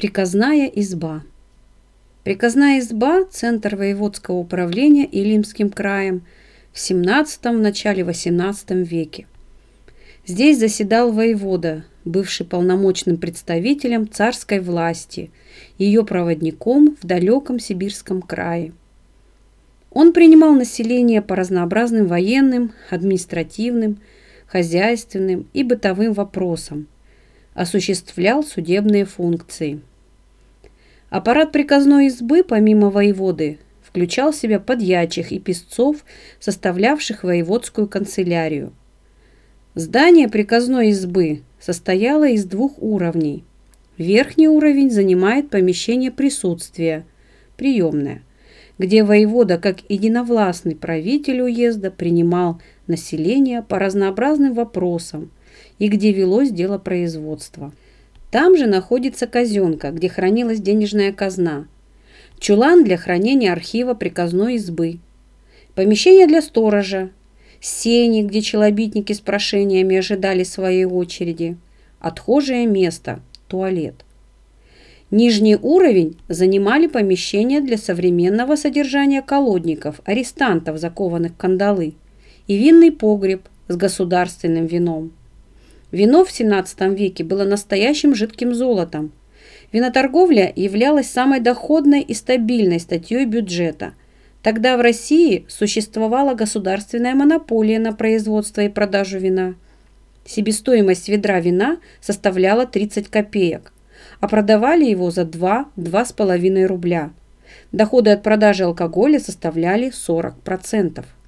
Приказная изба. Приказная изба – центр воеводского управления Илимским краем в XVII – начале XVIII веке. Здесь заседал воевода, бывший полномочным представителем царской власти, ее проводником в далеком Сибирском крае. Он принимал население по разнообразным военным, административным, хозяйственным и бытовым вопросам, осуществлял судебные функции. Аппарат приказной избы, помимо воеводы, включал в себя подьячих и писцов, составлявших воеводскую канцелярию. Здание приказной избы состояло из двух уровней. Верхний уровень занимает помещение присутствия, приемное, где воевода, как единовластный правитель уезда, принимал население по разнообразным вопросам и где велось дело производства. Там же находится казенка, где хранилась денежная казна, чулан для хранения архива приказной избы, помещение для сторожа, сени, где челобитники с прошениями ожидали своей очереди, отхожее место, туалет. Нижний уровень занимали помещения для современного содержания колодников, арестантов, закованных в кандалы, и винный погреб с государственным вином. Вино в XVII веке было настоящим жидким золотом. Виноторговля являлась самой доходной и стабильной статьей бюджета. Тогда в России существовала государственная монополия на производство и продажу вина. Себестоимость ведра вина составляла 30 копеек, а продавали его за 2–2,5 рубля. Доходы от продажи алкоголя составляли 40%.